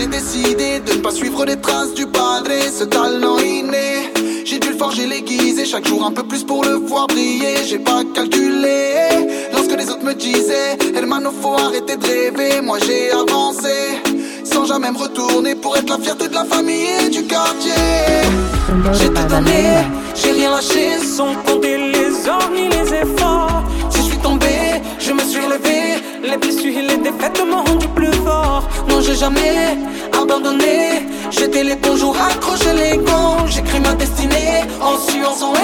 j'ai décidé de ne pas suivre les traces du padre, ce talent inné. J'ai dû le forger, l'aiguiser, chaque jour un peu plus pour le voir briller. J'ai pas calculé, lorsque les autres me disaient Hermano, faut arrêter de rêver. Moi j'ai avancé, sans jamais me retourner, pour être la fierté de la famille et du quartier. J'ai tout donné, j'ai rien lâché, sans compter les heures ni les efforts. Si je suis tombé, je me suis relevé. Les blessures et les défaites m'ont rendu plus fort. Non, j'ai jamais abandonné. J'étais les bons jours, accroché les gants. J'écris ma destinée en suant son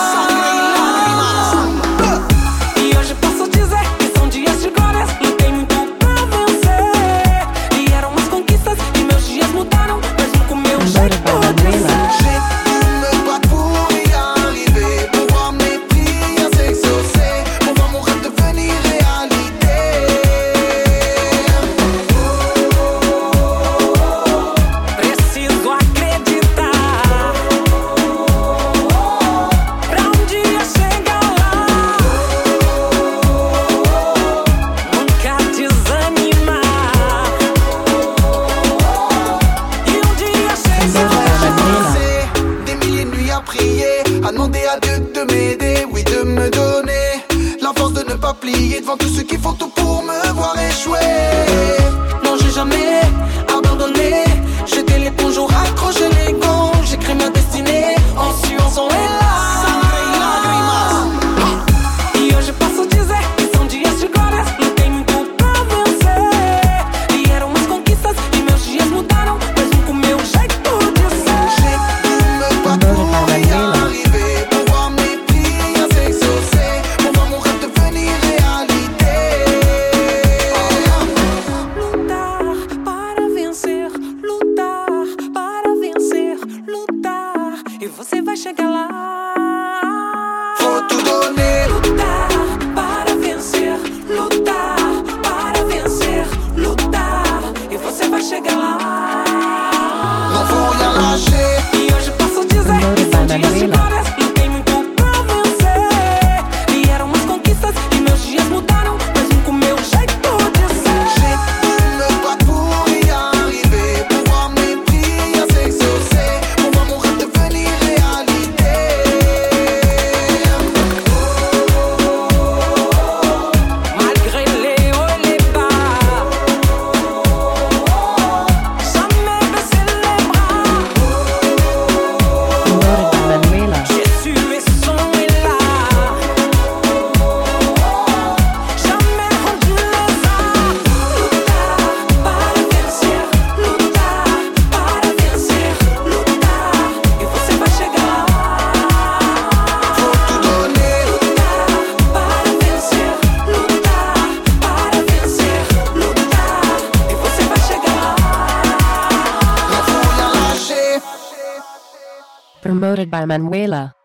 E hoje posso dizer que são dias de glórias. Lutei muito pra vencer. E eram as conquistas e meus dias mudaram, mesmo com meu jeito de ser. J'ai dû me battre pour y arriver, pour voir mes prières s'exaucer, pour voir mon rêve devenir réalité. Preciso acreditar pra dia chegar lá. Nunca desanimar. E dia chegar. Des milliers de nuits à prier, à demander à Dieu de m'aider, oui de me donner la force de ne pas plier devant tous ceux qui font tout pour me voir échouer. Non, j'ai jamais abandonné, j'étais les bons jours, accroché les gants. J'écris ma destinée en suant son E hoje posso dizer que são dias de glórias. Lutei muito pra vencer. E eram as conquistas e meus dias mudaram, mesmo com meu jeito de ser. J'ai dû me battre pour y arriver, pour voir mes prières s'exaucer, pour voir mon rêve devenir réalité. Lutar para vencer, lutar para vencer, lutar. E você vai chegar lá. Faut tout donner, Lutar para vencer, lutar para vencer, lutar. E você vai chegar lá. non faut rien lâcher. E hoje posso dizer que são dias de glórias. Lutei muito pra vencer. E eram as conquistas e meus dias mudaram, mesmo com meu jeito de ser. J'ai dû me battre pour y arriver, pour voir mes prières s'exaucer, pour voir mon rêve devenir réalité. Malgré les hauts et les bas, jamais baisser les bras. J'ai su et son est là. Jamais rendu les armes. Lutar para vencer, lutar para vencer, lutar. E você vai chegar lá. Faut tout donner, Lutar para vencer, lutar para vencer, lutar. E você vai chegar lá. non faut rien lâcher. Promoted by Manuela.